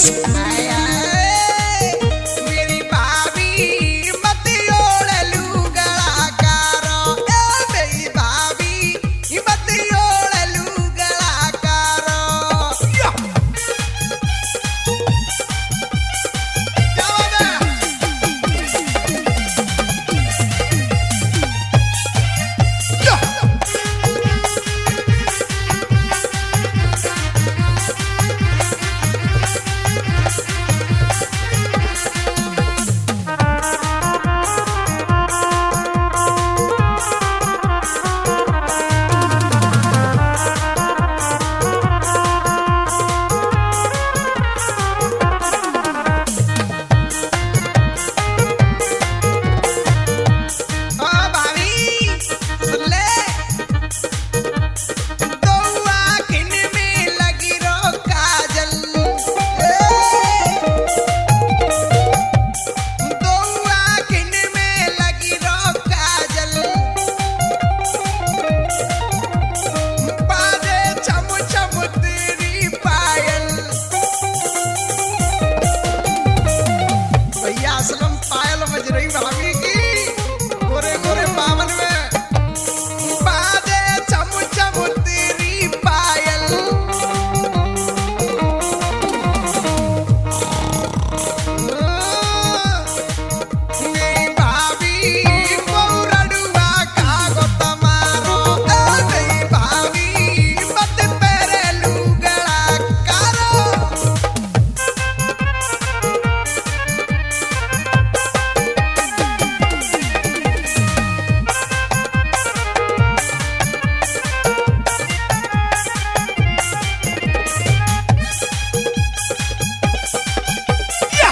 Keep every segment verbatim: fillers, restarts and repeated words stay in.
आय, आय, मेरी भाभी मत ओढ़ लूगड़ा कारो, ए मेरी भाभी मत ओढ़ लूगड़ा कारो। या! क्या बात है? या! ओ भाभी सुन ले, दो आँखिन में लगी रो काजल, ए, दो आँखिन में लगी रो काजल, बाजे छम छम तेरी पायल। भैया असलम पायल बज रही भाभी की गोरे गोरे बावन में, बाजे छम छम तेरी पायल। मेरी भाभी मोरडुआ कागो तमारो, ए मेरी भाभी मत पेरे लूगड़ा कारो। या!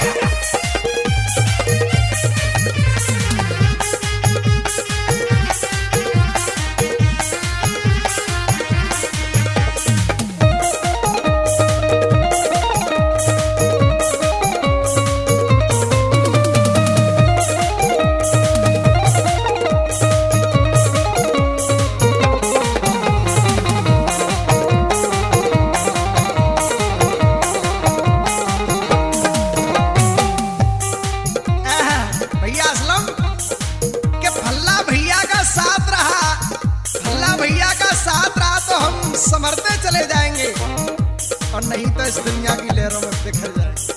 आह, भैया असलम के भल्ला भैया का साथ रहा, भल्ला भैया का साथ रहा तो हम संभरते चले जाएंगे, और नहीं तो इस दुनिया की लहरों में बिखर जाएंगे।